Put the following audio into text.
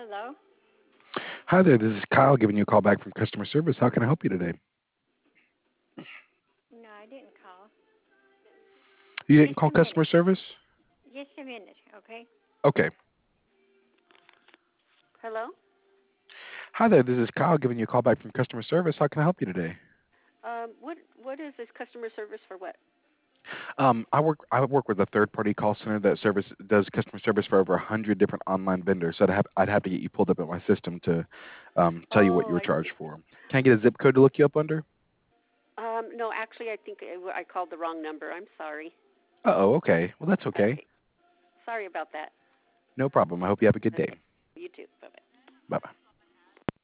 Hello? Hi there, this is Kyle giving you a call back from customer service. How can I help you today? No, I didn't call. You didn't Just call a minute. customer service? Just a minute, okay? Okay. Hello? Hi there, this is Kyle giving you a call back from customer service. How can I help you today? What is this customer service for what? I work with a third party call center that service does customer service for over 100 different online vendors. So I'd have to get you pulled up in my system to tell you what you Oh, were I charged see. for. Can I get a zip code to look you up under? No, actually, I think I called the wrong number. I'm sorry. Uh-oh, okay. Well, that's okay. Okay. Sorry about that. No problem. I hope you have a good day. Okay. You too. Bye-bye. Bye-bye.